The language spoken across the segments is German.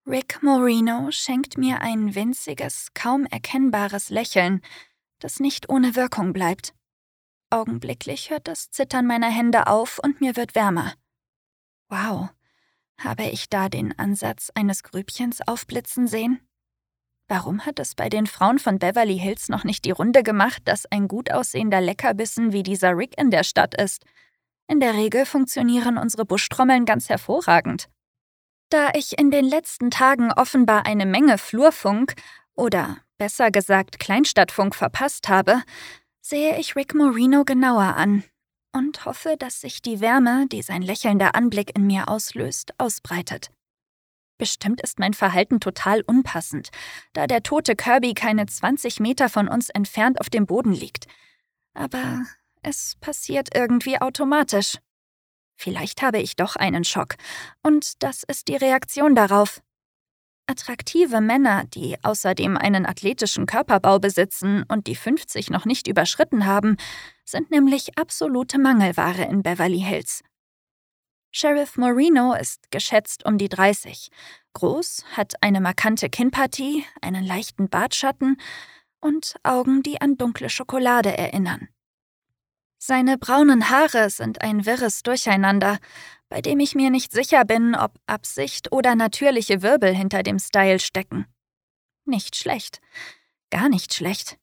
Rick Moreno schenkt mir ein winziges, kaum erkennbares Lächeln, das nicht ohne Wirkung bleibt. Augenblicklich hört das Zittern meiner Hände auf und mir wird wärmer. Wow, habe ich da den Ansatz eines Grübchens aufblitzen sehen? Warum hat es bei den Frauen von Beverly Hills noch nicht die Runde gemacht, dass ein gut aussehender Leckerbissen wie dieser Rick in der Stadt ist? In der Regel funktionieren unsere Buschtrommeln ganz hervorragend. Da ich in den letzten Tagen offenbar eine Menge Flurfunk oder besser gesagt Kleinstadtfunk verpasst habe, sehe ich Rick Moreno genauer an und hoffe, dass sich die Wärme, die sein lächelnder Anblick in mir auslöst, ausbreitet. Bestimmt ist mein Verhalten total unpassend, da der tote Kirby keine 20 Meter von uns entfernt auf dem Boden liegt. Aber es passiert irgendwie automatisch. Vielleicht habe ich doch einen Schock, und das ist die Reaktion darauf. Attraktive Männer, die außerdem einen athletischen Körperbau besitzen und die 50 noch nicht überschritten haben, sind nämlich absolute Mangelware in Beverly Hills. Sheriff Moreno ist geschätzt um die 30, groß, hat eine markante Kinnpartie, einen leichten Bartschatten und Augen, die an dunkle Schokolade erinnern. Seine braunen Haare sind ein wirres Durcheinander, bei dem ich mir nicht sicher bin, ob Absicht oder natürliche Wirbel hinter dem Style stecken. Nicht schlecht. Gar nicht schlecht.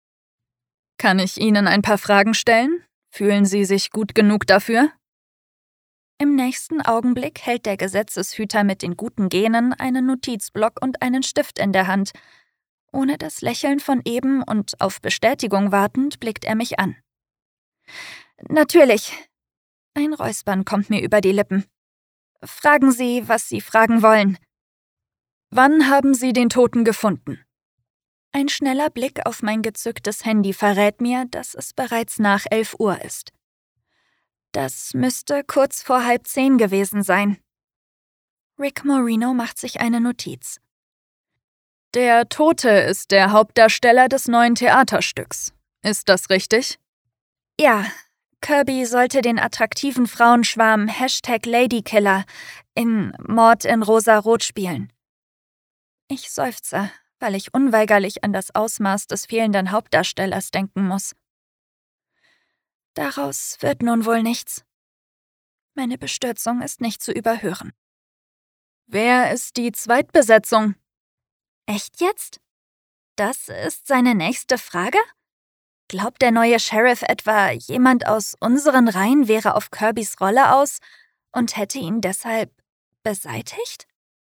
Kann ich Ihnen ein paar Fragen stellen? Fühlen Sie sich gut genug dafür? Im nächsten Augenblick hält der Gesetzeshüter mit den guten Genen einen Notizblock und einen Stift in der Hand. Ohne das Lächeln von eben und auf Bestätigung wartend, blickt er mich an. Natürlich. Ein Räuspern kommt mir über die Lippen. Fragen Sie, was Sie fragen wollen. Wann haben Sie den Toten gefunden? Ein schneller Blick auf mein gezücktes Handy verrät mir, dass es bereits nach 11 Uhr ist. Das müsste kurz vor 9:30 gewesen sein. Rick Moreno macht sich eine Notiz. Der Tote ist der Hauptdarsteller des neuen Theaterstücks. Ist das richtig? Ja, Kirby sollte den attraktiven Frauenschwarm #Ladykiller in Mord in Rosa-Rot spielen. Ich seufze, weil ich unweigerlich an das Ausmaß des fehlenden Hauptdarstellers denken muss. Daraus wird nun wohl nichts. Meine Bestürzung ist nicht zu überhören. Wer ist die Zweitbesetzung? Echt jetzt? Das ist seine nächste Frage? Glaubt der neue Sheriff etwa, jemand aus unseren Reihen wäre auf Kirbys Rolle aus und hätte ihn deshalb beseitigt?